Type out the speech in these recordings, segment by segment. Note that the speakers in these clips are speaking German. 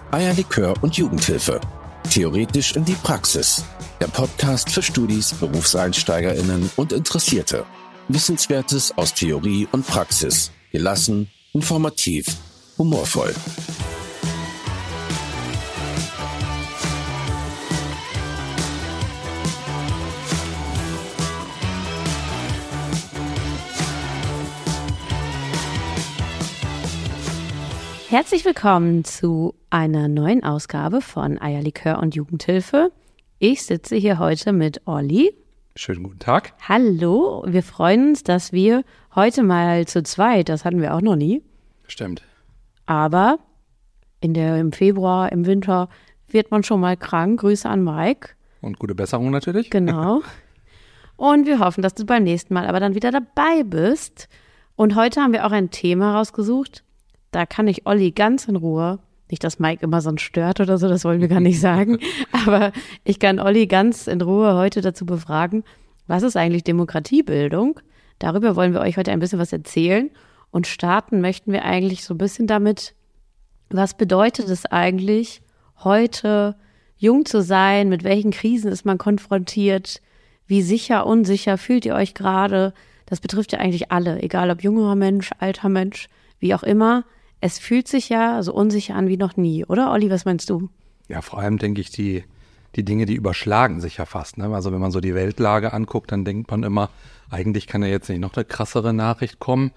Eierlikör und Jugendhilfe. Theoretisch in die Praxis. Der Podcast für Studis, BerufseinsteigerInnen und Interessierte. Wissenswertes aus Theorie und Praxis. Gelassen, informativ, humorvoll. Herzlich willkommen zu einer neuen Ausgabe von Eierlikör und Jugendhilfe. Ich sitze hier heute mit Olli. Schönen guten Tag. Hallo, wir freuen uns, dass wir heute mal zu zweit, das hatten wir auch noch nie. Stimmt. Aber im Februar, im Winter wird man schon mal krank. Grüße an Mike. Und gute Besserung natürlich. Genau. Und wir hoffen, dass du beim nächsten Mal aber dann wieder dabei bist. Und heute haben wir auch ein Thema rausgesucht. Da kann ich Olli ganz in Ruhe, nicht, dass Mike immer sonst stört oder so, das wollen wir gar nicht sagen, aber ich kann Olli ganz in Ruhe heute dazu befragen, was ist eigentlich Demokratiebildung? Darüber wollen wir euch heute ein bisschen was erzählen und starten möchten wir eigentlich so ein bisschen damit, was bedeutet es eigentlich, heute jung zu sein, mit welchen Krisen ist man konfrontiert, wie sicher, unsicher fühlt ihr euch gerade? Das betrifft ja eigentlich alle, egal ob junger Mensch, alter Mensch, wie auch immer. Es fühlt sich ja so unsicher an wie noch nie, oder Olli, was meinst du? Ja, vor allem denke ich, die Dinge, die überschlagen sich ja fast. Ne? Also wenn man so die Weltlage anguckt, dann denkt man immer, eigentlich kann ja jetzt nicht noch eine krassere Nachricht kommen.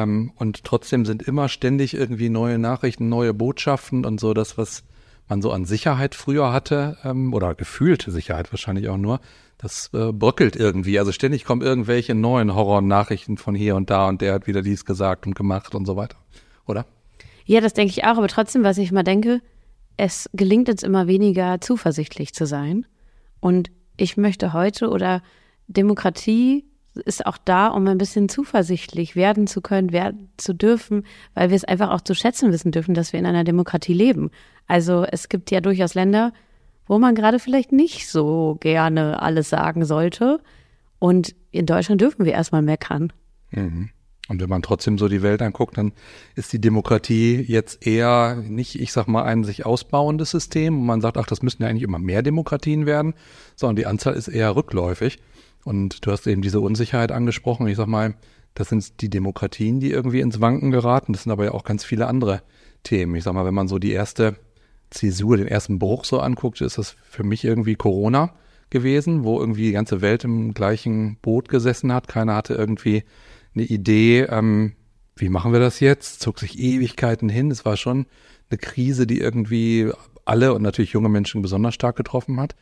Und trotzdem sind immer ständig irgendwie neue Nachrichten, neue Botschaften und so das, was man so an Sicherheit früher hatte, oder gefühlte Sicherheit wahrscheinlich auch nur, das bröckelt irgendwie. Also ständig kommen irgendwelche neuen Horror-Nachrichten von hier und da und der hat wieder dies gesagt und gemacht und so weiter, oder? Ja, das denke ich auch, aber trotzdem, was ich mal denke, es gelingt uns immer weniger zuversichtlich zu sein. Und ich möchte heute, oder Demokratie ist auch da, um ein bisschen zuversichtlich werden zu können, werden zu dürfen, weil wir es einfach auch zu schätzen wissen dürfen, dass wir in einer Demokratie leben. Also es gibt ja durchaus Länder, wo man gerade vielleicht nicht so gerne alles sagen sollte. Und in Deutschland dürfen wir erstmal meckern. Mhm. Und wenn man trotzdem so die Welt anguckt, dann ist die Demokratie jetzt eher nicht, ich sag mal, ein sich ausbauendes System. Und man sagt, ach, das müssten ja eigentlich immer mehr Demokratien werden, sondern die Anzahl ist eher rückläufig. Und du hast eben diese Unsicherheit angesprochen. Ich sag mal, das sind die Demokratien, die irgendwie ins Wanken geraten. Das sind aber ja auch ganz viele andere Themen. Ich sag mal, wenn man so die erste Zäsur, den ersten Bruch so anguckt, ist das für mich irgendwie Corona gewesen, wo irgendwie die ganze Welt im gleichen Boot gesessen hat. Keiner hatte irgendwie eine Idee, wie machen wir das jetzt? Zog sich Ewigkeiten hin. Es war schon eine Krise, die irgendwie alle und natürlich junge Menschen besonders stark getroffen hat.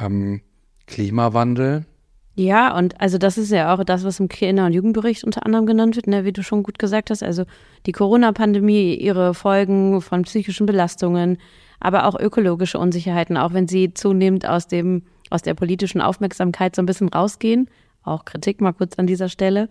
Klimawandel. Ja, und also das ist ja auch das, was im Kinder- und Jugendbericht unter anderem genannt wird, ne, wie du schon gut gesagt hast. Also die Corona-Pandemie, ihre Folgen von psychischen Belastungen, aber auch ökologische Unsicherheiten, auch wenn sie zunehmend aus der politischen Aufmerksamkeit so ein bisschen rausgehen. Auch Kritik mal kurz an dieser Stelle.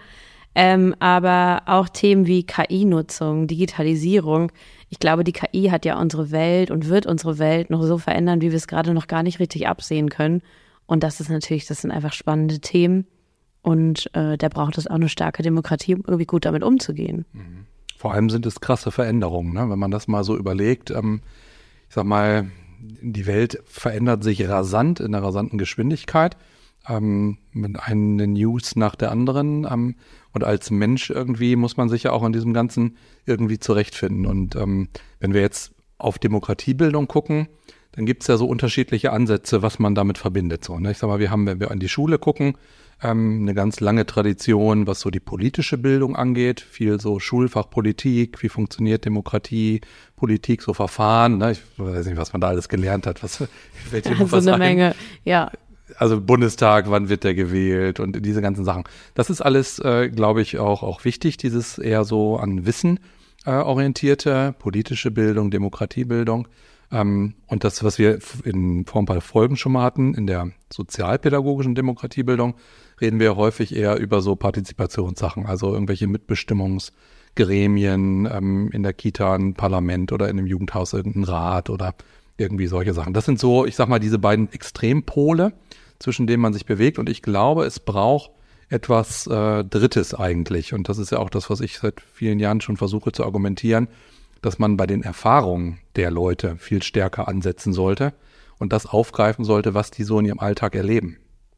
Aber auch Themen wie KI-Nutzung, Digitalisierung. Ich glaube, die KI hat ja unsere Welt und wird unsere Welt noch so verändern, wie wir es gerade noch gar nicht richtig absehen können. Und das sind einfach spannende Themen. Und da braucht es auch eine starke Demokratie, um irgendwie gut damit umzugehen. Vor allem sind es krasse Veränderungen, ne? Wenn man das mal so überlegt. Ich sag mal, die Welt verändert sich rasant, in einer rasanten Geschwindigkeit. Mit einer News nach der anderen. Und als Mensch irgendwie muss man sich ja auch in diesem Ganzen irgendwie zurechtfinden. Und wenn wir jetzt auf Demokratiebildung gucken, dann gibt es ja so unterschiedliche Ansätze, was man damit verbindet. So, ne? Ich sag mal, wenn wir an die Schule gucken, eine ganz lange Tradition, was so die politische Bildung angeht. Viel so Schulfach Politik, wie funktioniert Demokratie, Politik, so Verfahren. Ne? Ich weiß nicht, was man da alles gelernt hat. Fällt dir noch was eine ein? Menge, ja. Also Bundestag, wann wird der gewählt und diese ganzen Sachen. Das ist alles, glaube ich, auch wichtig, dieses eher so an Wissen orientierte politische Bildung, Demokratiebildung. Und das, was wir vor ein paar Folgen schon mal hatten, in der sozialpädagogischen Demokratiebildung, reden wir häufig eher über so Partizipationssachen, also irgendwelche Mitbestimmungsgremien in der Kita, ein Parlament oder in einem Jugendhaus irgendein Rat oder irgendwie solche Sachen. Das sind so, ich sag mal, diese beiden Extrempole, zwischen denen man sich bewegt. Und ich glaube, es braucht etwas Drittes eigentlich. Und das ist ja auch das, was ich seit vielen Jahren schon versuche zu argumentieren, dass man bei den Erfahrungen der Leute viel stärker ansetzen sollte und das aufgreifen sollte, was die so in ihrem Alltag erleben.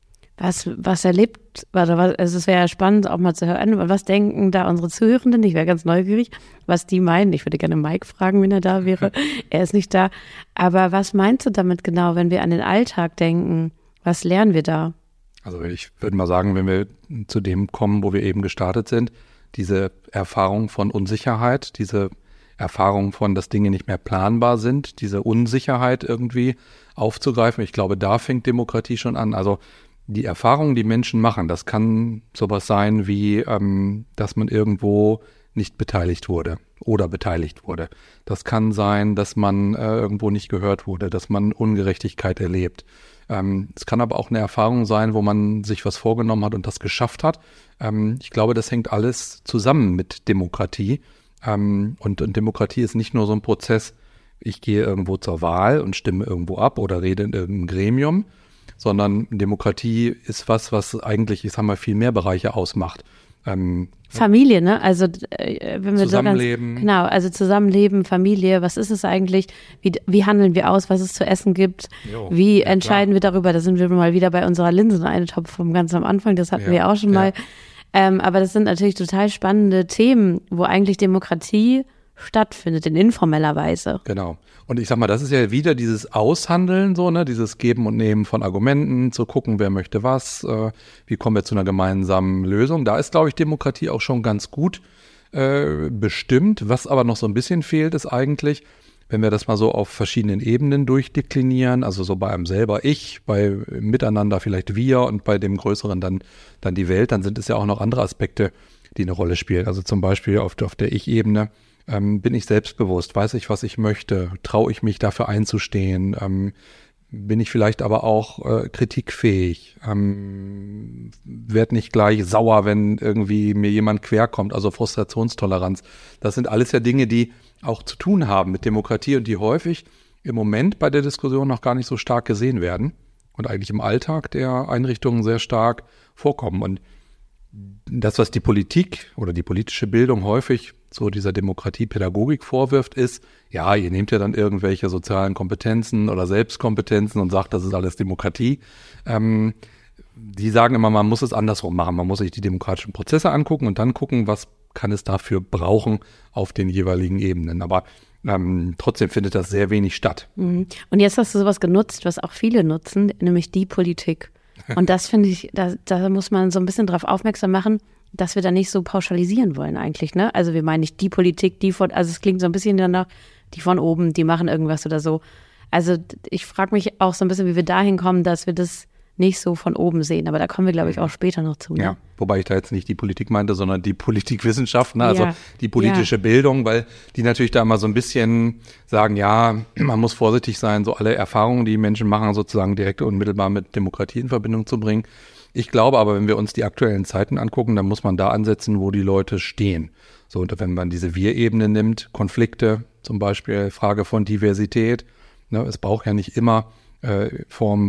Was erlebt, also es wäre ja spannend, auch mal zu hören, was denken da unsere Zuhörenden? Ich wäre ganz neugierig, was die meinen. Ich würde gerne Mike fragen, wenn er da wäre. Er ist nicht da. Aber was meinst du damit genau, wenn wir an den Alltag denken? Was lernen wir da? Also ich würde mal sagen, wenn wir zu dem kommen, wo wir eben gestartet sind, diese Erfahrung von Unsicherheit, diese Erfahrung von, dass Dinge nicht mehr planbar sind, diese Unsicherheit irgendwie aufzugreifen. Ich glaube, da fängt Demokratie schon an. Also die Erfahrungen, die Menschen machen, das kann sowas sein wie, dass man irgendwo nicht beteiligt wurde oder beteiligt wurde. Das kann sein, dass man irgendwo nicht gehört wurde, dass man Ungerechtigkeit erlebt. Es kann aber auch eine Erfahrung sein, wo man sich was vorgenommen hat und das geschafft hat. Ich glaube, das hängt alles zusammen mit Demokratie. Und Demokratie ist nicht nur so ein Prozess, ich gehe irgendwo zur Wahl und stimme irgendwo ab oder rede in irgendeinem Gremium, sondern Demokratie ist was eigentlich, ich sag mal, viel mehr Bereiche ausmacht. Familie, ne? Also wenn wir Zusammenleben. So ganz, genau, also Zusammenleben, Familie, was ist es eigentlich? Wie handeln wir aus, was es zu essen gibt? Wie entscheiden wir darüber? Da sind wir mal wieder bei unserer Linsen-Eintopf vom ganz am Anfang, das hatten wir auch schon mal. Aber das sind natürlich total spannende Themen, wo eigentlich Demokratie stattfindet, in informeller Weise. Genau. Und ich sag mal, das ist ja wieder dieses Aushandeln, so, ne, dieses Geben und Nehmen von Argumenten, zu gucken, wer möchte was, wie kommen wir zu einer gemeinsamen Lösung. Da ist, glaube ich, Demokratie auch schon ganz gut bestimmt. Was aber noch so ein bisschen fehlt, ist eigentlich, wenn wir das mal so auf verschiedenen Ebenen durchdeklinieren, also so bei einem selber ich, bei Miteinander vielleicht wir und bei dem Größeren dann die Welt, dann sind es ja auch noch andere Aspekte, die eine Rolle spielen. Also zum Beispiel auf der Ich-Ebene. Bin ich selbstbewusst? Weiß ich, was ich möchte? Traue ich mich, dafür einzustehen? Bin ich vielleicht aber auch kritikfähig? Werd nicht gleich sauer, wenn irgendwie mir jemand querkommt? Also Frustrationstoleranz. Das sind alles ja Dinge, die auch zu tun haben mit Demokratie und die häufig im Moment bei der Diskussion noch gar nicht so stark gesehen werden und eigentlich im Alltag der Einrichtungen sehr stark vorkommen. Und das, was die Politik oder die politische Bildung häufig so dieser Demokratiepädagogik vorwirft, ist, ja, ihr nehmt ja dann irgendwelche sozialen Kompetenzen oder Selbstkompetenzen und sagt, das ist alles Demokratie. Die sagen immer, man muss es andersrum machen. Man muss sich die demokratischen Prozesse angucken und dann gucken, was kann es dafür brauchen auf den jeweiligen Ebenen. Aber trotzdem findet das sehr wenig statt. Und jetzt hast du sowas genutzt, was auch viele nutzen, nämlich die Politik. Und das finde ich, da muss man so ein bisschen drauf aufmerksam machen, dass wir da nicht so pauschalisieren wollen eigentlich, ne? Also wir meinen nicht die Politik, also es klingt so ein bisschen danach, die von oben, die machen irgendwas oder so. Also ich frage mich auch so ein bisschen, wie wir dahin kommen, dass wir das nicht so von oben sehen. Aber da kommen wir, glaube ich, auch später noch zu. Ne? Ja, wobei ich da jetzt nicht die Politik meinte, sondern die Politikwissenschaft, ne? Also die politische Bildung, weil die natürlich da immer so ein bisschen sagen, ja, man muss vorsichtig sein, so alle Erfahrungen, die Menschen machen, sozusagen direkt und unmittelbar mit Demokratie in Verbindung zu bringen. Ich glaube aber, wenn wir uns die aktuellen Zeiten angucken, dann muss man da ansetzen, wo die Leute stehen. So, und wenn man diese Wir-Ebene nimmt, Konflikte, zum Beispiel Frage von Diversität, ne, es braucht ja nicht immer Formen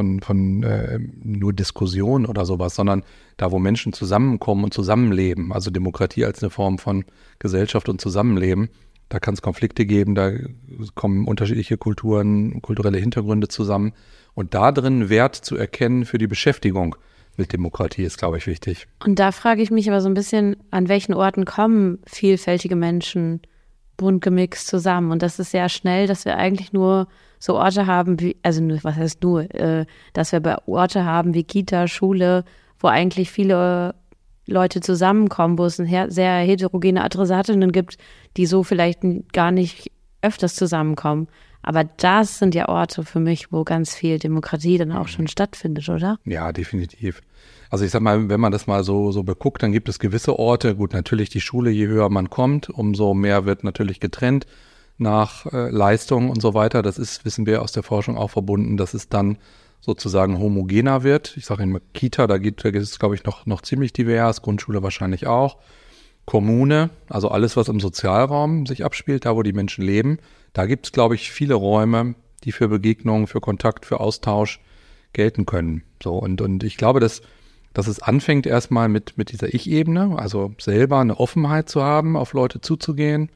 von nur Diskussion oder sowas, sondern da, wo Menschen zusammenkommen und zusammenleben, also Demokratie als eine Form von Gesellschaft und Zusammenleben, da kann es Konflikte geben, da kommen unterschiedliche Kulturen, kulturelle Hintergründe zusammen und da drin Wert zu erkennen für die Beschäftigung mit Demokratie ist, glaube ich, wichtig. Und da frage ich mich aber so ein bisschen, an welchen Orten kommen vielfältige Menschen bunt gemixt zusammen? Und das ist sehr schnell, dass wir eigentlich nur so Orte haben wie, also was heißt nur, dass wir bei Orte haben wie Kita, Schule, wo eigentlich viele Leute zusammenkommen, wo es sehr heterogene Adressatinnen gibt, die so vielleicht gar nicht öfters zusammenkommen. Aber das sind ja Orte für mich, wo ganz viel Demokratie dann auch schon stattfindet, oder? Ja, definitiv. Also ich sag mal, wenn man das mal so beguckt, dann gibt es gewisse Orte. Gut, natürlich die Schule, je höher man kommt, umso mehr wird natürlich getrennt nach Leistung und so weiter. Das ist, wissen wir aus der Forschung auch verbunden, dass es dann sozusagen homogener wird. Ich sage immer Kita, da gibt es, glaube ich, noch ziemlich divers, Grundschule wahrscheinlich auch. Kommune, also alles, was im Sozialraum sich abspielt, da wo die Menschen leben, da gibt es, glaube ich, viele Räume, die für Begegnungen, für Kontakt, für Austausch gelten können. So, und ich glaube, dass es anfängt erstmal mit dieser Ich-Ebene, also selber eine Offenheit zu haben, auf Leute zuzugehen,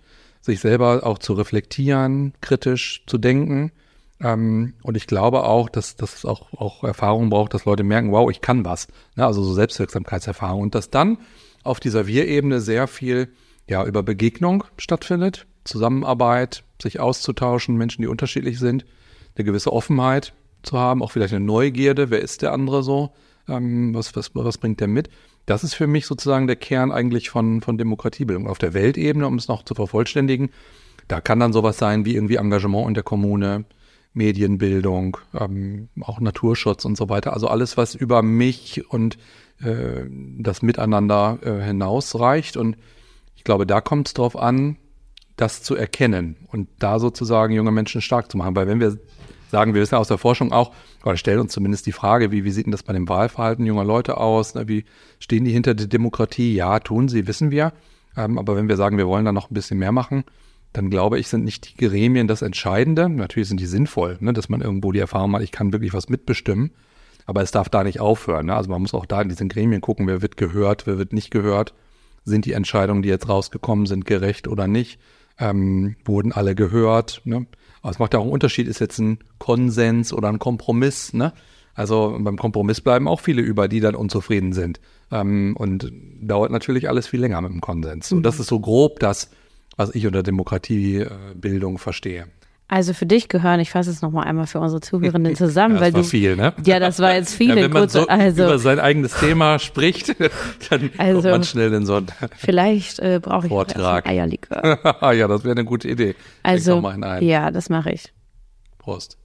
sich selber auch zu reflektieren, kritisch zu denken. Und ich glaube auch, dass es auch Erfahrung braucht, dass Leute merken, wow, ich kann was. Ne? Also so Selbstwirksamkeitserfahrung. Und dass dann auf dieser Wir-Ebene sehr viel über Begegnung stattfindet, Zusammenarbeit, sich auszutauschen, Menschen, die unterschiedlich sind, eine gewisse Offenheit zu haben, auch vielleicht eine Neugierde, wer ist der andere so, was bringt der mit? Das ist für mich sozusagen der Kern eigentlich von Demokratiebildung. Auf der Weltebene, um es noch zu vervollständigen, da kann dann sowas sein wie irgendwie Engagement in der Kommune, Medienbildung, auch Naturschutz und so weiter. Also alles, was über mich und das Miteinander hinausreicht. Und ich glaube, da kommt es drauf an, das zu erkennen und da sozusagen junge Menschen stark zu machen. Weil wenn wir sagen, wir wissen ja aus der Forschung auch, oder stellen uns zumindest die Frage, wie sieht denn das bei dem Wahlverhalten junger Leute aus? Ne? Wie stehen die hinter der Demokratie? Ja, tun sie, wissen wir. Aber wenn wir sagen, wir wollen da noch ein bisschen mehr machen, dann glaube ich, sind nicht die Gremien das Entscheidende. Natürlich sind die sinnvoll, ne? Dass man irgendwo die Erfahrung macht, ich kann wirklich was mitbestimmen. Aber es darf da nicht aufhören. Ne? Also man muss auch da in diesen Gremien gucken, wer wird gehört, wer wird nicht gehört. Sind die Entscheidungen, die jetzt rausgekommen sind, gerecht oder nicht? Wurden alle gehört? Ne? Aber es macht ja auch einen Unterschied, ist jetzt ein Konsens oder ein Kompromiss. Ne? Also beim Kompromiss bleiben auch viele über, die dann unzufrieden sind. Und dauert natürlich alles viel länger mit dem Konsens. Und das ist so grob das, was ich unter Demokratiebildung verstehe. Also für dich gehören, ich fasse es nochmal einmal für unsere Zuhörenden zusammen, ja, weil das war viel, ne? Ja, das war jetzt viele. Ja, wenn man so über sein eigenes Thema spricht, dann kommt man schnell in so einen vielleicht brauche ich Vortrag. Eierlikör. Ja, das wäre eine gute Idee. Also, ja, das mache ich. Prost.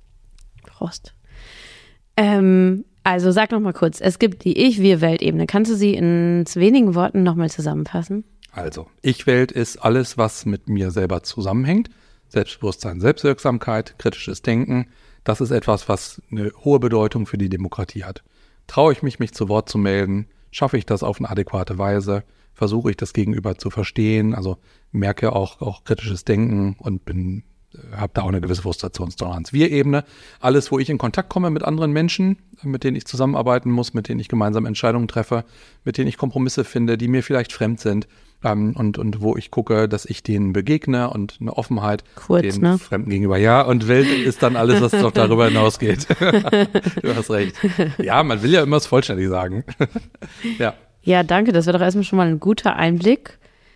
Also sag noch mal kurz, es gibt die Ich-Wir-Weltebene. Kannst du sie in wenigen Worten nochmal zusammenfassen? Also, Ich-Welt ist alles, was mit mir selber zusammenhängt. Selbstbewusstsein, Selbstwirksamkeit, kritisches Denken, das ist etwas, was eine hohe Bedeutung für die Demokratie hat. Traue ich mich zu Wort zu melden? Schaffe ich das auf eine adäquate Weise? Versuche ich das Gegenüber zu verstehen? Also merke auch kritisches Denken und habe da auch eine gewisse Frustrationstoleranz. Wir-Ebene, alles, wo ich in Kontakt komme mit anderen Menschen, mit denen ich zusammenarbeiten muss, mit denen ich gemeinsam Entscheidungen treffe, mit denen ich Kompromisse finde, die mir vielleicht fremd sind. Und wo ich gucke, dass ich denen begegne und eine Offenheit den Fremden gegenüber. Ja, und Welt ist dann alles, was doch darüber hinausgeht. Du hast recht. Ja, man will ja immer es vollständig sagen. Ja. Ja, danke. Das wäre doch erstmal schon mal ein guter Einblick.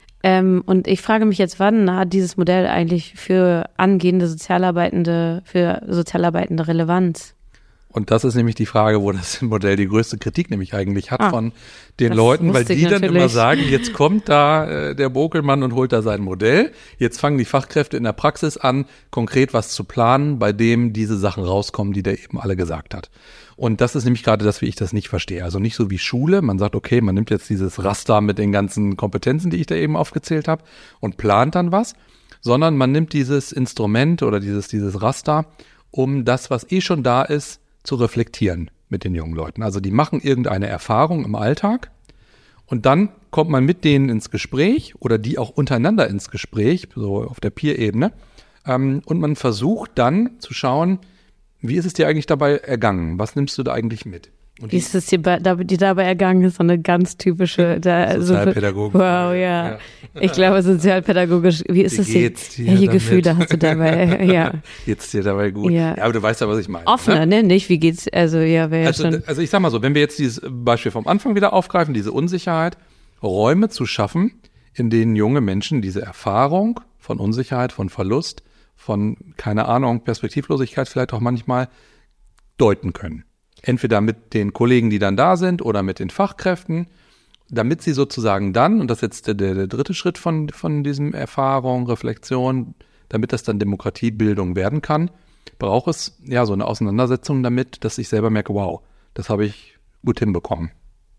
Und ich frage mich jetzt, wann hat dieses Modell eigentlich für angehende Sozialarbeitende Relevanz? Und das ist nämlich die Frage, wo das Modell die größte Kritik nämlich eigentlich hat von den Leuten, weil die dann immer sagen, jetzt kommt da der Bokelmann und holt da sein Modell. Jetzt fangen die Fachkräfte in der Praxis an, konkret was zu planen, bei dem diese Sachen rauskommen, die der eben alle gesagt hat. Und das ist nämlich gerade das, wie ich das nicht verstehe. Also nicht so wie Schule. Man sagt, okay, man nimmt jetzt dieses Raster mit den ganzen Kompetenzen, die ich da eben aufgezählt habe und plant dann was, sondern man nimmt dieses Instrument oder dieses Raster, um das, was schon da ist, zu reflektieren mit den jungen Leuten. Also die machen irgendeine Erfahrung im Alltag und dann kommt man mit denen ins Gespräch oder die auch untereinander ins Gespräch, so auf der Peer-Ebene, und man versucht dann zu schauen, wie ist es dir eigentlich dabei ergangen? Was nimmst du da eigentlich mit? Und wie ist es dir dabei ergangen? Ist so eine ganz typische Sozialpädagogik. Wow, ja. Ich glaube, sozialpädagogisch, wie ist es dir? Welche Gefühle hast du dabei? Ja. Geht's dir dabei gut? Ja, aber du weißt ja, was ich meine. Offener, ne? Nicht, wie geht's, also ja, wäre ja schon. Also ich sag mal so, wenn wir jetzt dieses Beispiel vom Anfang wieder aufgreifen, diese Unsicherheit, Räume zu schaffen, in denen junge Menschen diese Erfahrung von Unsicherheit, von Verlust, von, keine Ahnung, Perspektivlosigkeit vielleicht auch manchmal deuten können. Entweder mit den Kollegen, die dann da sind, oder mit den Fachkräften, damit sie sozusagen dann, und das ist jetzt der dritte Schritt von diesem Erfahrung, Reflexion, damit das dann Demokratiebildung werden kann, braucht es ja so eine Auseinandersetzung damit, dass ich selber merke, wow, das habe ich gut hinbekommen.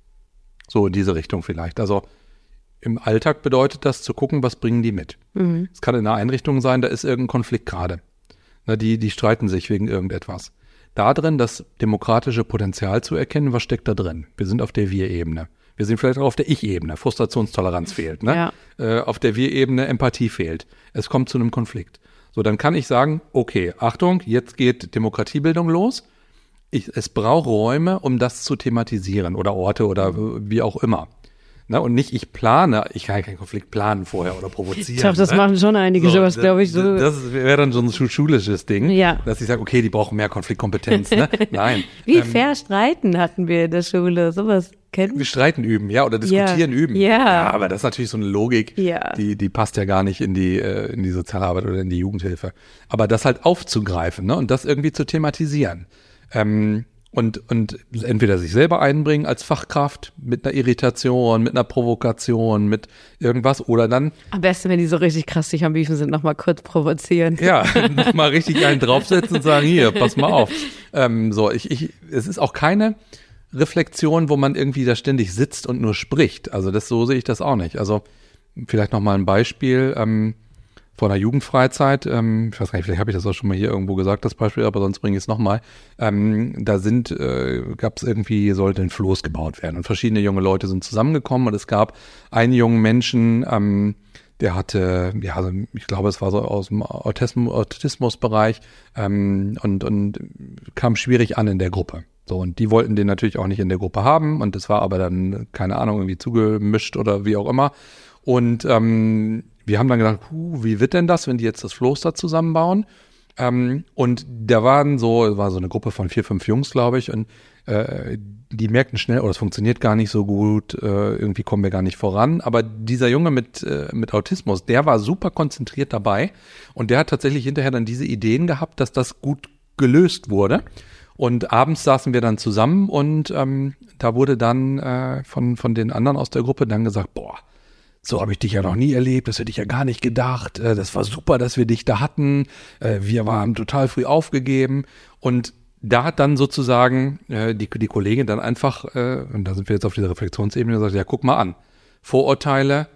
So in diese Richtung vielleicht. Also im Alltag bedeutet das zu gucken, was bringen die mit. Es kann in einer Einrichtung sein, da ist irgendein Konflikt gerade. Die streiten sich wegen irgendetwas. Da drin das demokratische Potenzial zu erkennen, was steckt da drin. Wir sind auf der Wir-Ebene. Wir sind vielleicht auch auf der Ich-Ebene. Frustrationstoleranz fehlt. Ne? Ja. Auf der Wir-Ebene Empathie fehlt. Es kommt zu einem Konflikt. So, dann kann ich sagen, okay, Achtung, jetzt geht Demokratiebildung los. Es braucht Räume, um das zu thematisieren oder Orte oder wie auch immer. Ne? Und nicht, ich kann ja keinen Konflikt planen vorher oder provozieren. Doch, das machen schon einige, sowas, glaube ich. So. Das wäre dann so ein schulisches Ding, dass ich sage, okay, die brauchen mehr Konfliktkompetenz. Ne? Nein. Wie fair streiten hatten wir in der Schule, sowas kennen. Wir streiten üben, oder diskutieren üben. Ja, aber das ist natürlich so eine Logik, die passt ja gar nicht in die Sozialarbeit oder in die Jugendhilfe. Aber das halt aufzugreifen, ne? Und das irgendwie zu thematisieren. Und entweder sich selber einbringen als Fachkraft mit einer Irritation, mit einer Provokation, mit irgendwas oder dann. Am besten, wenn die so richtig krass sich am Beefen sind, nochmal kurz provozieren. Ja, nochmal richtig einen draufsetzen und sagen, hier, pass mal auf. Es ist auch keine Reflexion, wo man irgendwie da ständig sitzt und nur spricht. Also so sehe ich das auch nicht. Also vielleicht nochmal ein Beispiel. Vor einer Jugendfreizeit, ich weiß gar nicht, vielleicht habe ich das auch schon mal hier irgendwo gesagt, das Beispiel, aber sonst bringe ich es nochmal. Gab es irgendwie, sollte ein Floß gebaut werden und verschiedene junge Leute sind zusammengekommen und es gab einen jungen Menschen, der hatte, ich glaube, es war so aus dem Autismusbereich und kam schwierig an in der Gruppe. So, und die wollten den natürlich auch nicht in der Gruppe haben und das war aber dann, keine Ahnung, irgendwie zugemischt oder wie auch immer. Und wir haben dann gedacht, wie wird denn das, wenn die jetzt das Floß da zusammenbauen? Und da war so eine Gruppe von 4, 5 Jungs, glaube ich, und die merkten schnell, das funktioniert gar nicht so gut, irgendwie kommen wir gar nicht voran. Aber dieser Junge mit Autismus, der war super konzentriert dabei und der hat tatsächlich hinterher dann diese Ideen gehabt, dass das gut gelöst wurde. Und abends saßen wir dann zusammen und da wurde dann von den anderen aus der Gruppe dann gesagt, so habe ich dich ja noch nie erlebt, das hätte ich ja gar nicht gedacht. Das war super, dass wir dich da hatten. Wir waren total früh aufgegeben. Und da hat dann sozusagen die Kollegin dann einfach, und da sind wir jetzt auf dieser Reflexionsebene, gesagt, ja, guck mal an. Vorurteile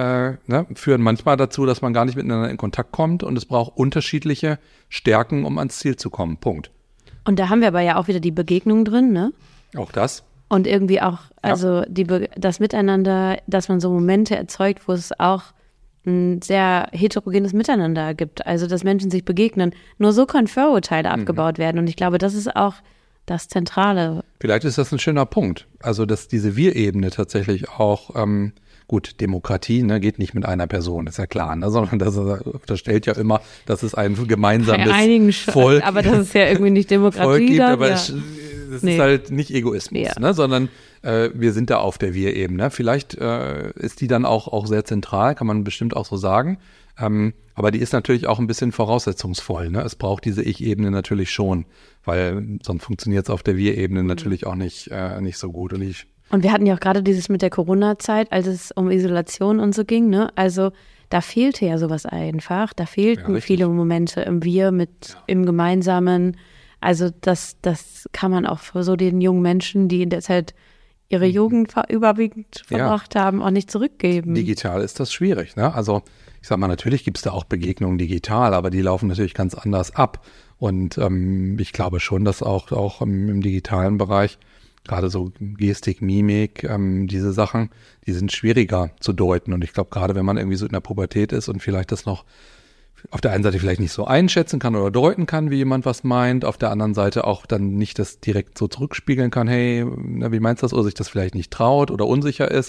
führen manchmal dazu, dass man gar nicht miteinander in Kontakt kommt und es braucht unterschiedliche Stärken, um ans Ziel zu kommen. Punkt. Und da haben wir aber ja auch wieder die Begegnung drin, ne? Auch das. Und irgendwie auch, also das Miteinander, dass man so Momente erzeugt, wo es auch ein sehr heterogenes Miteinander gibt. Also, dass Menschen sich begegnen. Nur so können Vorurteile abgebaut werden. Und ich glaube, das ist auch das Zentrale. Vielleicht ist das ein schöner Punkt. Also, dass diese Wir-Ebene tatsächlich auch, gut, Demokratie geht nicht mit einer Person, ist ja klar, ne? Sondern das unterstellt ja immer, dass es ein gemeinsames Volk, aber das ist ja irgendwie nicht Demokratie. Volk gibt, aber es ist halt nicht Egoismus, sondern wir sind da auf der Wir-Ebene. Vielleicht ist die dann auch sehr zentral, kann man bestimmt auch so sagen. Aber die ist natürlich auch ein bisschen voraussetzungsvoll. Ne? Es braucht diese Ich-Ebene natürlich schon, weil sonst funktioniert es auf der Wir-Ebene natürlich auch nicht so gut. Und wir hatten ja auch gerade dieses mit der Corona-Zeit, als es um Isolation und so ging, ne? Also da fehlte ja sowas einfach. Da fehlten viele Momente im Wir im Gemeinsamen. Also das kann man auch für so den jungen Menschen, die in der Zeit ihre Jugend überwiegend verbracht haben, auch nicht zurückgeben. Digital ist das schwierig, ne? Also ich sag mal, natürlich gibt es da auch Begegnungen digital, aber die laufen natürlich ganz anders ab. Und ich glaube schon, dass auch im digitalen Bereich gerade so Gestik, Mimik, diese Sachen, die sind schwieriger zu deuten. Und ich glaube, gerade wenn man irgendwie so in der Pubertät ist und vielleicht das noch auf der einen Seite vielleicht nicht so einschätzen kann oder deuten kann, wie jemand was meint, auf der anderen Seite auch dann nicht das direkt so zurückspiegeln kann, hey, wie meinst du das, oder sich das vielleicht nicht traut oder unsicher ist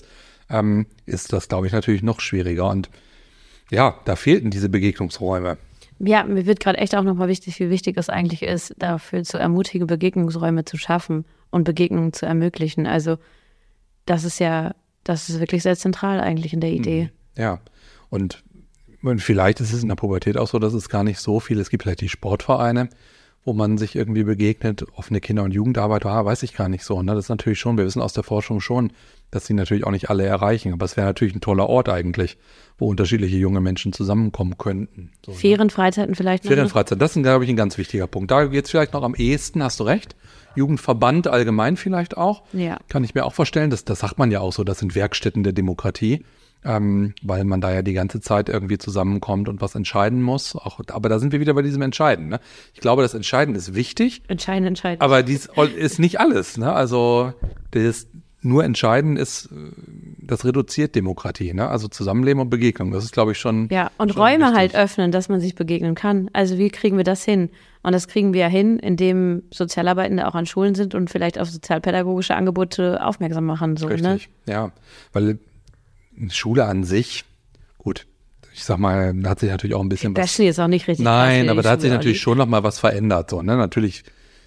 das, glaube ich, natürlich noch schwieriger. Und ja, da fehlten diese Begegnungsräume. Ja, mir wird gerade echt auch nochmal wichtig, wie wichtig es eigentlich ist, dafür zu ermutigen, Begegnungsräume zu schaffen und Begegnungen zu ermöglichen. Also das ist wirklich sehr zentral eigentlich in der Idee. Ja, und vielleicht ist es in der Pubertät auch so, dass es gar nicht so viel, es gibt vielleicht die Sportvereine, wo man sich irgendwie begegnet, offene Kinder- und Jugendarbeit, weiß ich gar nicht so. Ne? Das ist natürlich schon, wir wissen aus der Forschung schon, dass sie natürlich auch nicht alle erreichen. Aber es wäre natürlich ein toller Ort eigentlich, wo unterschiedliche junge Menschen zusammenkommen könnten. So, Ferienfreizeiten vielleicht noch. Ferienfreizeiten, das ist, glaube ich, ein ganz wichtiger Punkt. Da geht es vielleicht noch am ehesten, hast du recht. Jugendverband allgemein vielleicht auch. Ja. Kann ich mir auch vorstellen, das sagt man ja auch so, das sind Werkstätten der Demokratie. Weil man da ja die ganze Zeit irgendwie zusammenkommt und was entscheiden muss. Aber da sind wir wieder bei diesem Entscheiden. Ne? Ich glaube, das Entscheiden ist wichtig. Entscheiden. Aber dies ist nicht alles. Ne? Also das nur Entscheiden das reduziert Demokratie. Ne? Also Zusammenleben und Begegnung, das ist, glaube ich, schon. Ja, und schon Räume wichtig. halt öffnen, dass man sich begegnen kann. Also wie kriegen wir das hin? Und das kriegen wir ja hin, indem Sozialarbeitende auch an Schulen sind und vielleicht auf sozialpädagogische Angebote aufmerksam machen. So, richtig, ne? Ja. Weil Schule an sich, gut, ich sag mal, da hat sich natürlich auch ein bisschen was. Bashley ist auch nicht richtig. Nein, aber da hat sich natürlich schon noch mal was verändert. So, ne? Natürlich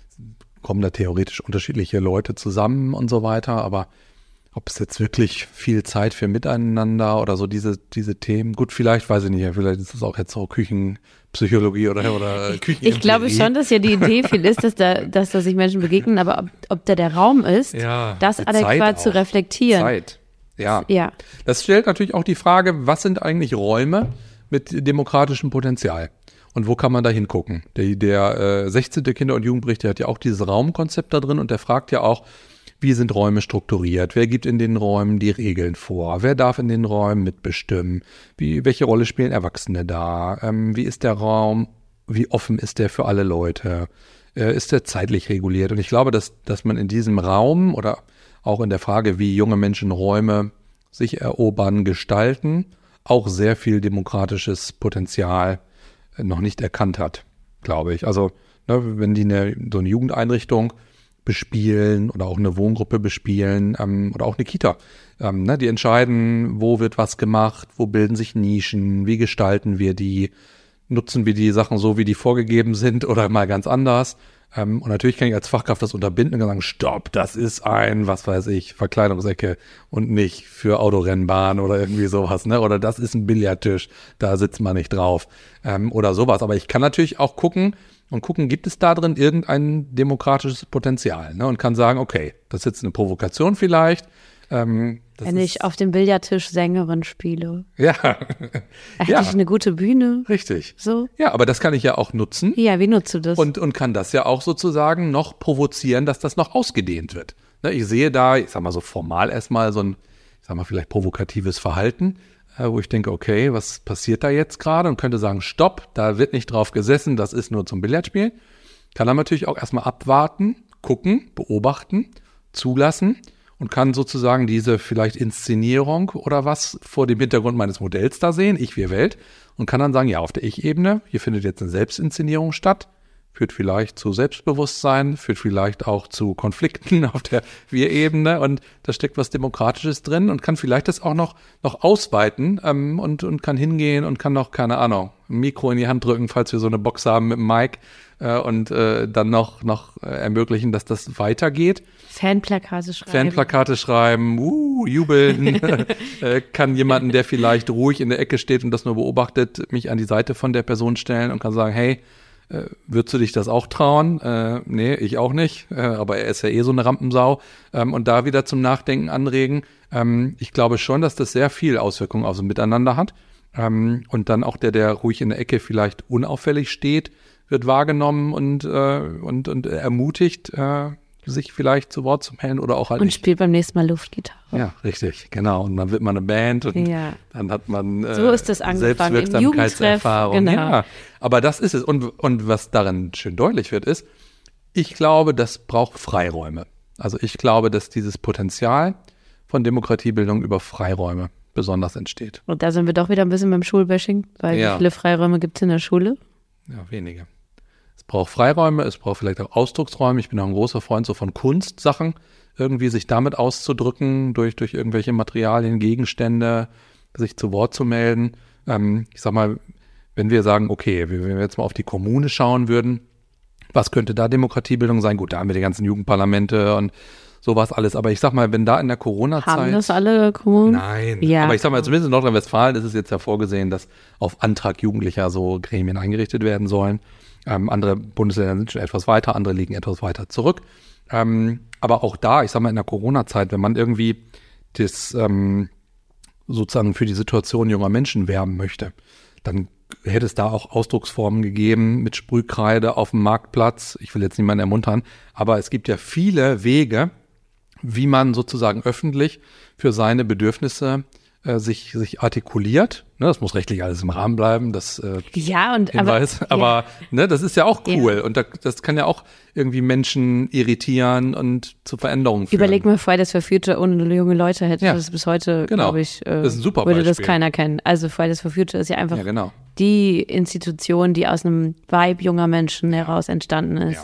kommen da theoretisch unterschiedliche Leute zusammen und so weiter, aber ob es jetzt wirklich viel Zeit für Miteinander oder so diese Themen, gut, vielleicht, weiß ich nicht, vielleicht ist es auch jetzt so Küchenpsychologie oder Küchenempirie. Ich glaube schon, dass ja die Idee viel ist, dass da sich Menschen begegnen, aber ob da der Raum ist, das adäquat zu reflektieren. Zeit. Ja. Das stellt natürlich auch die Frage, was sind eigentlich Räume mit demokratischem Potenzial? Und wo kann man da hingucken? Der 16. Kinder- und Jugendbericht, der hat ja auch dieses Raumkonzept da drin und der fragt ja auch, wie sind Räume strukturiert? Wer gibt in den Räumen die Regeln vor? Wer darf in den Räumen mitbestimmen? Welche Rolle spielen Erwachsene da? Wie ist der Raum? Wie offen ist der für alle Leute? Ist der zeitlich reguliert? Und ich glaube, dass man in diesem Raum oder auch in der Frage, wie junge Menschen Räume sich erobern, gestalten, auch sehr viel demokratisches Potenzial noch nicht erkannt hat, glaube ich. Also, ne, wenn die so eine Jugendeinrichtung bespielen oder auch eine Wohngruppe bespielen oder auch eine Kita. Ne, die entscheiden, wo wird was gemacht, wo bilden sich Nischen, wie gestalten wir die, nutzen wir die Sachen so, wie die vorgegeben sind oder mal ganz anders. Und natürlich kann ich als Fachkraft das unterbinden und sagen, stopp, das ist ein, was weiß ich, Verkleidungsecke und nicht für Autorennbahn oder irgendwie sowas, ne? Oder das ist ein Billardtisch, da sitzt man nicht drauf oder sowas. Aber ich kann natürlich auch gucken, gibt es da drin irgendein demokratisches Potenzial, ne? Und kann sagen, okay, das ist jetzt eine Provokation vielleicht. Wenn ich auf dem Billardtisch Sängerin spiele. Ja. Hätte ich eine gute Bühne. Richtig. So. Ja, aber das kann ich ja auch nutzen. Ja, wie nutzt du das? Und kann das ja auch sozusagen noch provozieren, dass das noch ausgedehnt wird. Ne, ich sehe da, ich sag mal so formal erstmal so ein, ich sag mal vielleicht provokatives Verhalten, wo ich denke, okay, was passiert da jetzt gerade? Und könnte sagen, stopp, da wird nicht drauf gesessen, das ist nur zum Billardspielen. Kann dann natürlich auch erstmal abwarten, gucken, beobachten, zulassen und kann sozusagen diese vielleicht Inszenierung oder was vor dem Hintergrund meines Modells da sehen, Ich, wir, Welt, und kann dann sagen, ja, auf der Ich-Ebene, hier findet jetzt eine Selbstinszenierung statt, führt vielleicht zu Selbstbewusstsein, führt vielleicht auch zu Konflikten auf der Wir-Ebene und da steckt was Demokratisches drin und kann vielleicht das auch noch ausweiten und kann hingehen und kann noch, keine Ahnung, ein Mikro in die Hand drücken, falls wir so eine Box haben mit dem Mic und dann noch ermöglichen, dass das weitergeht. Fanplakate schreiben, jubeln, kann jemanden, der vielleicht ruhig in der Ecke steht und das nur beobachtet, mich an die Seite von der Person stellen und kann sagen, hey, würdest du dich das auch trauen? Nee, ich auch nicht, aber er ist ja eh so eine Rampensau und da wieder zum Nachdenken anregen. Ich glaube schon, dass das sehr viel Auswirkungen auf so Miteinander hat und dann auch der ruhig in der Ecke vielleicht unauffällig steht, wird wahrgenommen und ermutigt, sich vielleicht zu Wort zu melden oder auch halt und spielt beim nächsten Mal Luftgitarre. Ja, richtig, genau. Und dann wird man eine Band und dann hat man so ist das angefangen im Jugendtreff. Genau. Ja, aber das ist es. Und was darin schön deutlich wird, ist, ich glaube, das braucht Freiräume. Also ich glaube, dass dieses Potenzial von Demokratiebildung über Freiräume besonders entsteht. Und da sind wir doch wieder ein bisschen beim Schulbashing, weil wie viele Freiräume gibt es in der Schule? Ja, wenige. Es braucht Freiräume, es braucht vielleicht auch Ausdrucksräume. Ich bin auch ein großer Freund so von Kunstsachen, irgendwie sich damit auszudrücken, durch irgendwelche Materialien, Gegenstände, sich zu Wort zu melden. Ich sag mal, wenn wir sagen, okay, wenn wir jetzt mal auf die Kommune schauen würden, was könnte da Demokratiebildung sein? Gut, da haben wir die ganzen Jugendparlamente und sowas alles. Aber ich sag mal, wenn da in der Corona-Zeit... Haben das alle Kommunen? Nein. Ja. Aber ich sag mal, zumindest in Nordrhein-Westfalen ist es jetzt ja vorgesehen, dass auf Antrag Jugendlicher so Gremien eingerichtet werden sollen. Andere Bundesländer sind schon etwas weiter, andere liegen etwas weiter zurück. Aber auch da, ich sag mal, in der Corona-Zeit, wenn man irgendwie das sozusagen für die Situation junger Menschen werben möchte, dann hätte es da auch Ausdrucksformen gegeben mit Sprühkreide auf dem Marktplatz. Ich will jetzt niemanden ermuntern, aber es gibt ja viele Wege, wie man sozusagen öffentlich für seine Bedürfnisse sich artikuliert. Ne, das muss rechtlich alles im Rahmen bleiben, das Hinweis. Aber ne, das ist ja auch cool. Ja. Und das kann ja auch irgendwie Menschen irritieren und zu Veränderungen führen. Überleg mal, Fridays for Future ohne junge Leute hätte das bis heute, glaube ich, das ist ein super würde Beispiel. Das keiner kennen. Also Fridays for Future ist ja einfach die Institution, die aus einem Vibe junger Menschen heraus entstanden ist. Ja.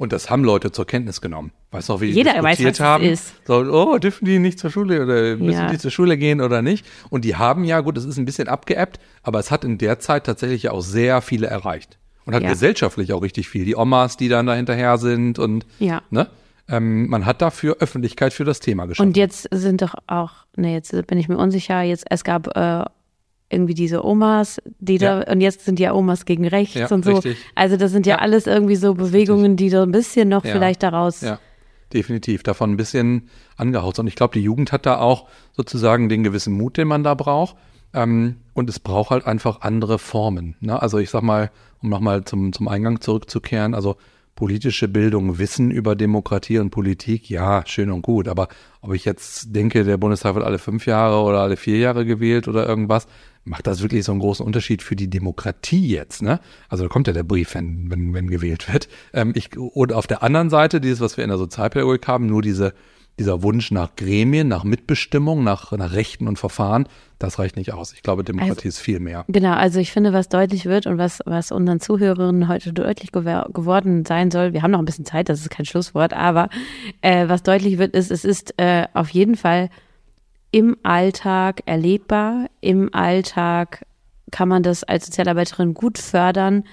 Und das haben Leute zur Kenntnis genommen. Weißt du noch, wie die Jeder diskutiert weiß, was haben? es ist. So, oh, dürfen die nicht zur Schule oder müssen die zur Schule gehen oder nicht? Und die haben ja, gut, es ist ein bisschen abgeebbt, aber es hat in der Zeit tatsächlich ja auch sehr viele erreicht. Und hat gesellschaftlich auch richtig viel. Die Omas, die dann da hinterher sind und ne? Man hat dafür Öffentlichkeit für das Thema geschaffen. Und jetzt sind doch auch, jetzt bin ich mir unsicher, es gab irgendwie diese Omas, die da, und jetzt sind ja Omas gegen rechts und so. Richtig. Also das sind ja alles irgendwie so Bewegungen, die so ein bisschen noch vielleicht daraus. Ja, definitiv, davon ein bisschen angehaucht. Und ich glaube, die Jugend hat da auch sozusagen den gewissen Mut, den man da braucht. Und es braucht halt einfach andere Formen. Ne? Also ich sag mal, um nochmal zum Eingang zurückzukehren, also politische Bildung, Wissen über Demokratie und Politik, ja, schön und gut. Aber ob ich jetzt denke, der Bundestag wird alle 5 Jahre oder alle 4 Jahre gewählt oder irgendwas, macht das wirklich so einen großen Unterschied für die Demokratie jetzt, ne? Also da kommt ja der Brief, wenn gewählt wird. Und auf der anderen Seite, dieses, was wir in der Sozialpädagogik haben, nur dieser Wunsch nach Gremien, nach Mitbestimmung, nach Rechten und Verfahren, das reicht nicht aus. Ich glaube, Demokratie ist viel mehr. Genau, also ich finde, was deutlich wird und was unseren Zuhörerinnen heute deutlich geworden sein soll, wir haben noch ein bisschen Zeit, das ist kein Schlusswort, aber was deutlich wird, es ist auf jeden Fall im Alltag erlebbar. Im Alltag kann man das als Sozialarbeiterin gut fördern.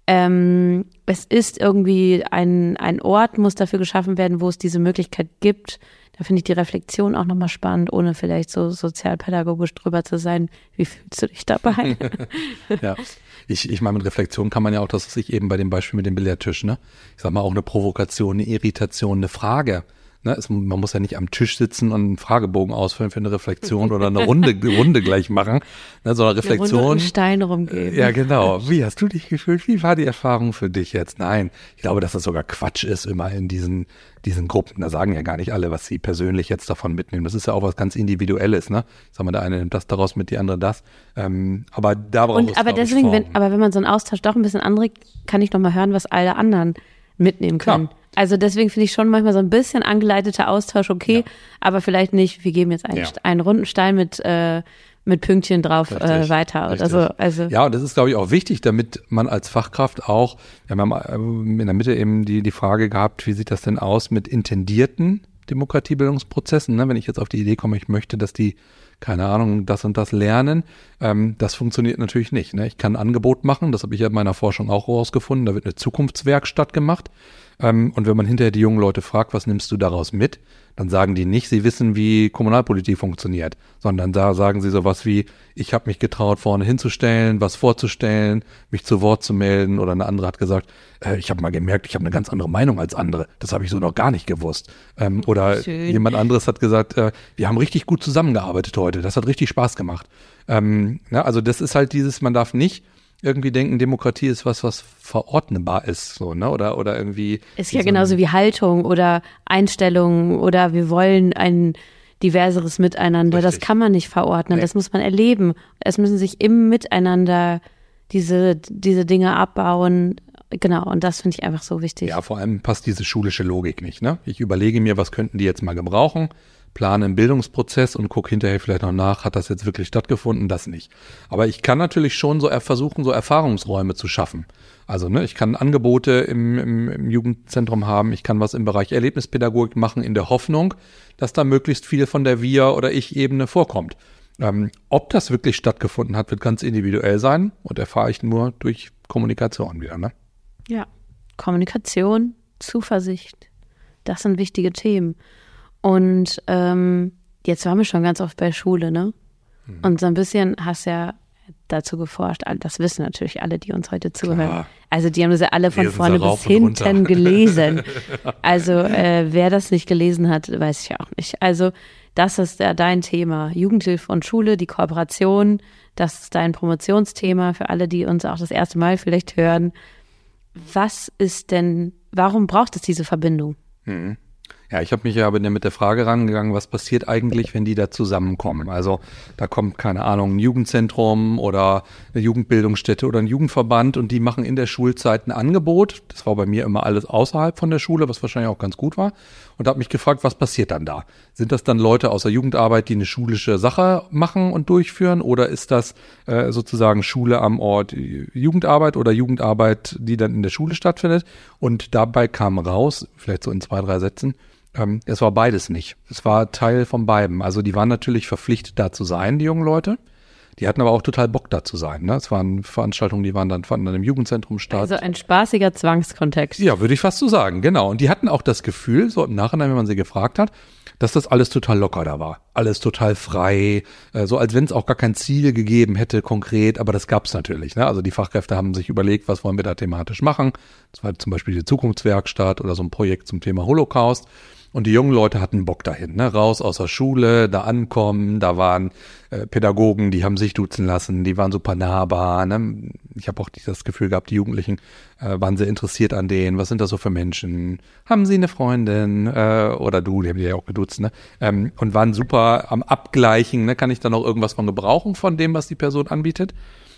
Es ist irgendwie ein Ort, muss dafür geschaffen werden, wo es diese Möglichkeit gibt. Da finde ich die Reflexion auch nochmal spannend, ohne vielleicht so sozialpädagogisch drüber zu sein. Wie fühlst du dich dabei? Ja, ich meine, mit Reflexion kann man ja auch, das ist eben bei dem Beispiel mit dem Billardtisch, ne? Ich sag mal auch eine Provokation, eine Irritation, eine Frage. Ne, man muss ja nicht am Tisch sitzen und einen Fragebogen ausfüllen für eine Reflexion oder eine Runde gleich machen, ne, sondern Reflexion. Eine Runde einen Stein rumgeben. Ja, genau. Wie hast du dich gefühlt? Wie war die Erfahrung für dich jetzt? Nein, ich glaube, dass das sogar Quatsch ist, immer in diesen Gruppen. Da sagen ja gar nicht alle, was sie persönlich jetzt davon mitnehmen. Das ist ja auch was ganz Individuelles, ne? Sag mal, der eine nimmt das daraus mit, die andere das. Aber da braucht es, aber deswegen, wenn man so einen Austausch doch ein bisschen anregt, kann ich noch mal hören, was alle anderen mitnehmen können. Klar. Also deswegen finde ich schon manchmal so ein bisschen angeleiteter Austausch okay, aber vielleicht nicht, wir geben jetzt einen runden Stein mit Pünktchen drauf weiter oder so. Also. Ja, und das ist, glaube ich, auch wichtig, damit man als Fachkraft auch, wir haben in der Mitte eben die Frage gehabt, wie sieht das denn aus mit intendierten Demokratiebildungsprozessen, ne? Wenn ich jetzt auf die Idee komme, ich möchte, dass die, keine Ahnung, das und das lernen, das funktioniert natürlich nicht. Ne? Ich kann ein Angebot machen, das habe ich ja in meiner Forschung auch herausgefunden, da wird eine Zukunftswerkstatt gemacht. Und wenn man hinterher die jungen Leute fragt, was nimmst du daraus mit, dann sagen die nicht, sie wissen, wie Kommunalpolitik funktioniert, sondern da sagen sie sowas wie, ich habe mich getraut, vorne hinzustellen, was vorzustellen, mich zu Wort zu melden, oder eine andere hat gesagt, ich habe mal gemerkt, ich habe eine ganz andere Meinung als andere, das habe ich so noch gar nicht gewusst. Oder schön. Jemand anderes hat gesagt, wir haben richtig gut zusammengearbeitet heute, das hat richtig Spaß gemacht. Also das ist halt dieses, man darf nicht irgendwie denken, Demokratie ist was verordnbar ist, so, ne? Oder irgendwie. Ist ja genauso wie Haltung oder Einstellung oder wir wollen ein diverseres Miteinander. Richtig. Das kann man nicht verordnen, das muss man erleben. Es müssen sich im Miteinander diese Dinge abbauen. Genau, und das finde ich einfach so wichtig. Ja, vor allem passt diese schulische Logik nicht, ne? Ich überlege mir, was könnten die jetzt mal gebrauchen, plane einen Bildungsprozess und gucke hinterher vielleicht noch nach, hat das jetzt wirklich stattgefunden, das nicht. Aber ich kann natürlich schon versuchen, so Erfahrungsräume zu schaffen. Also ich kann Angebote im Jugendzentrum haben, ich kann was im Bereich Erlebnispädagogik machen, in der Hoffnung, dass da möglichst viel von der Wir- oder Ich-Ebene vorkommt. Ob das wirklich stattgefunden hat, wird ganz individuell sein und erfahre ich nur durch Kommunikation wieder, ne? Ja, Kommunikation, Zuversicht, das sind wichtige Themen. Und jetzt waren wir schon ganz oft bei Schule, ne? Und so ein bisschen hast ja dazu geforscht. Das wissen natürlich alle, die uns heute zuhören. Klar. Also die haben das ja alle von vorne bis hinten gelesen. Also wer das nicht gelesen hat, weiß ich auch nicht. Also das ist ja dein Thema. Jugendhilfe und Schule, die Kooperation, das ist dein Promotionsthema für alle, die uns auch das erste Mal vielleicht hören. Warum braucht es diese Verbindung? Ja, ich habe mich ja mit der Frage rangegangen, was passiert eigentlich, wenn die da zusammenkommen? Also da kommt, keine Ahnung, ein Jugendzentrum oder eine Jugendbildungsstätte oder ein Jugendverband und die machen in der Schulzeit ein Angebot. Das war bei mir immer alles außerhalb von der Schule, was wahrscheinlich auch ganz gut war. Und habe mich gefragt, was passiert dann da? Sind das dann Leute aus der Jugendarbeit, die eine schulische Sache machen und durchführen? Oder ist das sozusagen Schule am Ort Jugendarbeit oder Jugendarbeit, die dann in der Schule stattfindet? Und dabei kam raus, vielleicht so in 2, 3 Sätzen, es war beides nicht. Es war Teil von beiden. Also die waren natürlich verpflichtet, da zu sein, die jungen Leute. Die hatten aber auch total Bock, da zu sein. Ne? Es waren Veranstaltungen, die fanden dann im Jugendzentrum statt. Also ein spaßiger Zwangskontext. Ja, würde ich fast so sagen, genau. Und die hatten auch das Gefühl, so im Nachhinein, wenn man sie gefragt hat, dass das alles total locker da war. Alles total frei, so als wenn es auch gar kein Ziel gegeben hätte konkret, aber das gab es natürlich. Ne? Also die Fachkräfte haben sich überlegt, was wollen wir da thematisch machen. Das war zum Beispiel die Zukunftswerkstatt oder so ein Projekt zum Thema Holocaust. Und die jungen Leute hatten Bock dahin, ne? Raus aus der Schule, da ankommen, da waren Pädagogen, die haben sich duzen lassen, die waren super nahbar. Ne? Ich habe auch das Gefühl gehabt, die Jugendlichen waren sehr interessiert an denen. Was sind das so für Menschen? Haben sie eine Freundin oder du, die haben die ja auch geduzt, ne? Und waren super am Abgleichen, ne? Kann ich da noch irgendwas von gebrauchen von dem, was die Person anbietet?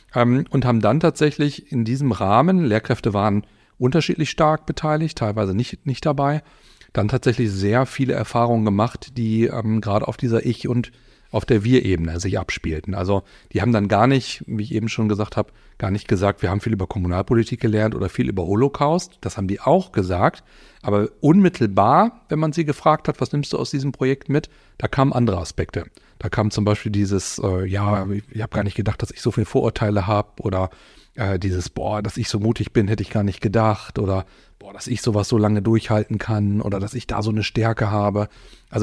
Und haben dann tatsächlich in diesem Rahmen, Lehrkräfte waren unterschiedlich stark beteiligt, teilweise nicht dabei, dann tatsächlich sehr viele Erfahrungen gemacht, die gerade auf dieser Ich- und auf der Wir-Ebene sich abspielten. Also die haben dann gar nicht, wie ich eben schon gesagt habe, gar nicht gesagt, wir haben viel über Kommunalpolitik gelernt oder viel über Holocaust. Das haben die auch gesagt. Aber unmittelbar, wenn man sie gefragt hat, was nimmst du aus diesem Projekt mit, da kamen andere Aspekte. Da kam zum Beispiel dieses, ich habe gar nicht gedacht, dass ich so viele Vorurteile habe oder dieses, dass ich so mutig bin, hätte ich gar nicht gedacht oder dass ich sowas so lange durchhalten kann oder dass ich da so eine Stärke habe. Also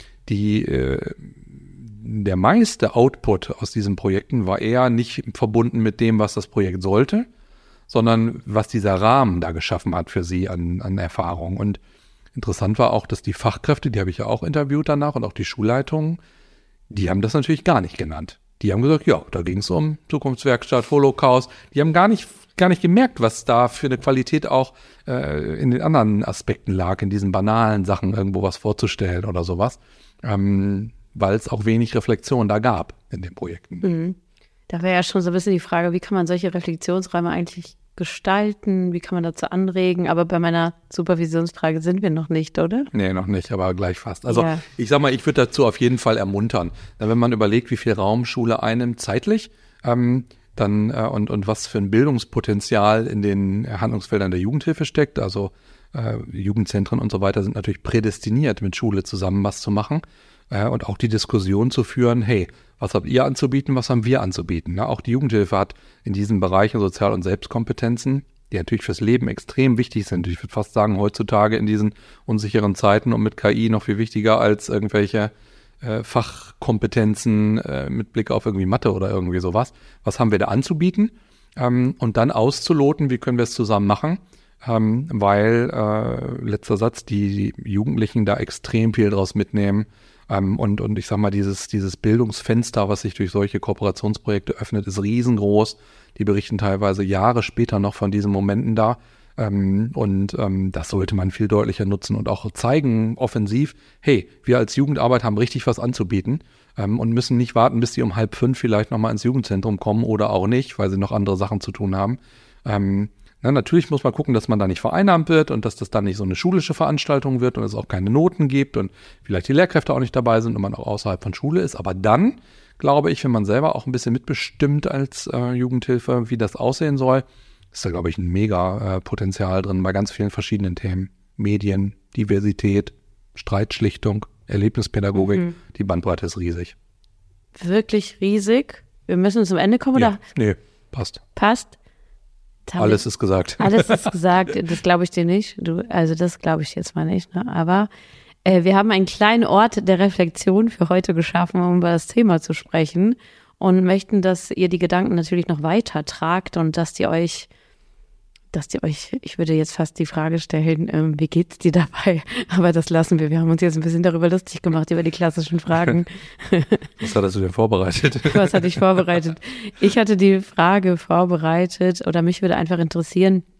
der meiste Output aus diesen Projekten war eher nicht verbunden mit dem, was das Projekt sollte, sondern was dieser Rahmen da geschaffen hat für sie an Erfahrung. Und interessant war auch, dass die Fachkräfte, die habe ich ja auch interviewt danach und auch die Schulleitungen, die haben das natürlich gar nicht genannt. Die haben gesagt, ja, da ging es um Zukunftswerkstatt, Holocaust. Die haben gar nicht gemerkt, was da für eine Qualität auch in den anderen Aspekten lag, in diesen banalen Sachen irgendwo was vorzustellen oder sowas, weil es auch wenig Reflexion da gab in den Projekten. Mhm. Da wäre ja schon so ein bisschen die Frage, wie kann man solche Reflexionsräume eigentlich gestalten, wie kann man dazu anregen, aber bei meiner Supervisionsfrage sind wir noch nicht, oder? Nee, noch nicht, aber gleich fast. Also Ich sag mal, ich würde dazu auf jeden Fall ermuntern. Wenn man überlegt, wie viel Raum Schule einnimmt zeitlich, dann und was für ein Bildungspotenzial in den Handlungsfeldern der Jugendhilfe steckt, also Jugendzentren und so weiter sind natürlich prädestiniert, mit Schule zusammen was zu machen und auch die Diskussion zu führen, hey, was habt ihr anzubieten, was haben wir anzubieten? Ne? Auch die Jugendhilfe hat in diesen Bereichen Sozial- und Selbstkompetenzen, die natürlich fürs Leben extrem wichtig sind. Ich würde fast sagen, heutzutage in diesen unsicheren Zeiten und mit KI noch viel wichtiger als irgendwelche Fachkompetenzen mit Blick auf irgendwie Mathe oder irgendwie sowas. Was haben wir da anzubieten? Und dann auszuloten, wie können wir es zusammen machen? Weil, letzter Satz, die Jugendlichen da extrem viel draus mitnehmen. Und ich sag mal, dieses Bildungsfenster, was sich durch solche Kooperationsprojekte öffnet, ist riesengroß. Die berichten teilweise Jahre später noch von diesen Momenten da. Das sollte man viel deutlicher nutzen und auch zeigen, offensiv, hey, wir als Jugendarbeit haben richtig was anzubieten und müssen nicht warten, bis die um 4:30 vielleicht nochmal ins Jugendzentrum kommen oder auch nicht, weil sie noch andere Sachen zu tun haben. Natürlich muss man gucken, dass man da nicht vereinnahmt wird und dass das dann nicht so eine schulische Veranstaltung wird und es auch keine Noten gibt und vielleicht die Lehrkräfte auch nicht dabei sind und man auch außerhalb von Schule ist. Aber dann, glaube ich, wenn man selber auch ein bisschen mitbestimmt als Jugendhilfe, wie das aussehen soll, ist da, glaube ich, ein mega Potenzial drin bei ganz vielen verschiedenen Themen. Medien, Diversität, Streitschlichtung, Erlebnispädagogik. Die Bandbreite ist riesig. Wirklich riesig? Wir müssen zum Ende kommen, oder? Nee, passt. Passt? Alles ist gesagt. Alles ist gesagt, das glaube ich dir nicht. Das glaube ich jetzt mal nicht. Ne? Aber wir haben einen kleinen Ort der Reflexion für heute geschaffen, um über das Thema zu sprechen und möchten, dass ihr die Gedanken natürlich noch weiter tragt und dass die euch, ich würde jetzt fast die Frage stellen, wie geht's dir dabei? Aber das lassen wir. Wir haben uns jetzt ein bisschen darüber lustig gemacht, über die klassischen Fragen. Was hattest du denn vorbereitet? Was hatte ich vorbereitet? Ich hatte die Frage vorbereitet oder mich würde einfach interessieren,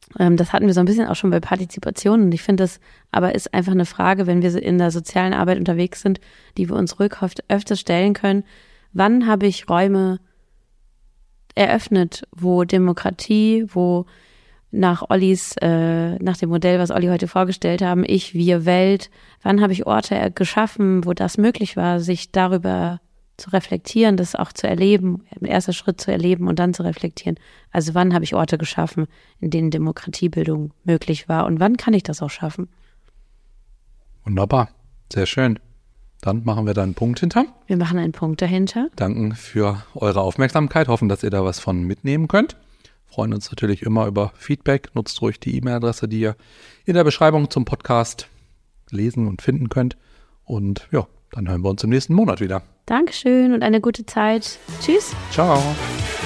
Das hatten wir so ein bisschen auch schon bei Partizipation und ich finde, das aber ist einfach eine Frage, wenn wir in der sozialen Arbeit unterwegs sind, die wir uns ruhig öfter stellen können. Wann habe ich Räume eröffnet, wo Demokratie, wo nach dem Modell, was Olli heute vorgestellt haben, ich, wir, Welt, wann habe ich Orte geschaffen, wo das möglich war, sich darüber zu reflektieren, das auch zu erleben, im ersten Schritt zu erleben und dann zu reflektieren. Also wann habe ich Orte geschaffen, in denen Demokratiebildung möglich war und wann kann ich das auch schaffen? Wunderbar, sehr schön. Dann machen wir da einen Punkt hinter. Wir machen einen Punkt dahinter. Danken für eure Aufmerksamkeit, hoffen, dass ihr da was von mitnehmen könnt. Freuen uns natürlich immer über Feedback. Nutzt ruhig die E-Mail-Adresse, die ihr in der Beschreibung zum Podcast lesen und finden könnt. Und ja, dann hören wir uns im nächsten Monat wieder. Dankeschön und eine gute Zeit. Tschüss. Ciao.